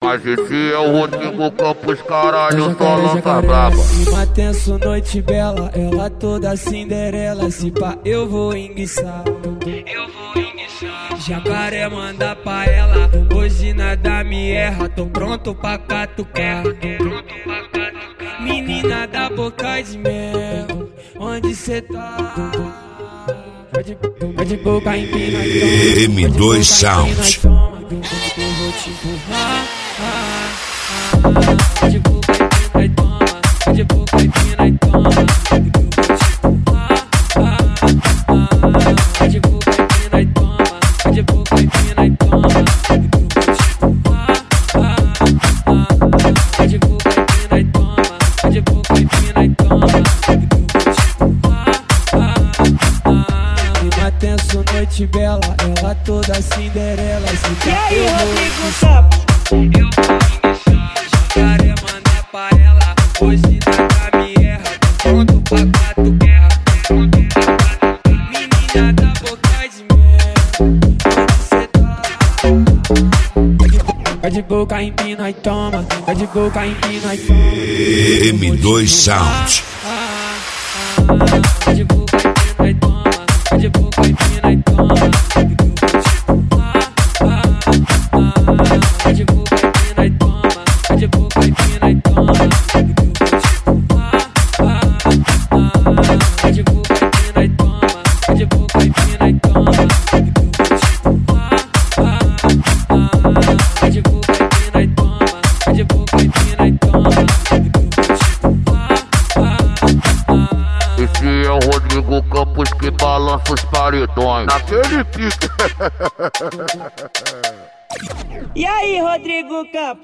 Mas esse é o Rodrigo Campos, caralho, só lança braba. Clima tenso, noite bela, ela toda Cinderela. Se pá, eu vou enguiçar. Jacaré manda pra ela, hoje nada me erra. Tô pronto pra catucar. Menina da boca de mel, onde cê tá? Vai de boca em pina, M2 Sound. eu vou te empurrar. Vai de boca em pina e toma, vai de boca em pina e toma. Vai de boca em pina e toma, vai de boca em pina e toma. Vai de boca em pina e toma, vai de boca em pina e toma. Clima tenso, noite bela, ela toda Cinderela. E aí, Rodrigo Campos? Eu vou enguiçar, jacaré manda pra ela, hoje nada me erra. Tô pronto pra catucar. Menina da boca de mel, onde cê tá? Vai de boca em pina e toma, vai de boca em pina e toma. M2 Sound. Vai de boca em pina e toma, vai de boca em pina e toma. Vai de boca em pina e toma, vai de boca em pina e toma. Vai de boca em pina e toma, vai de boca em pina e toma. Vai de boca em pina e toma, vai de boca em pina e toma. Esse é o Rodrigo Campos que balança os paredões. Naquele pique. E aí, Rodrigo Campos?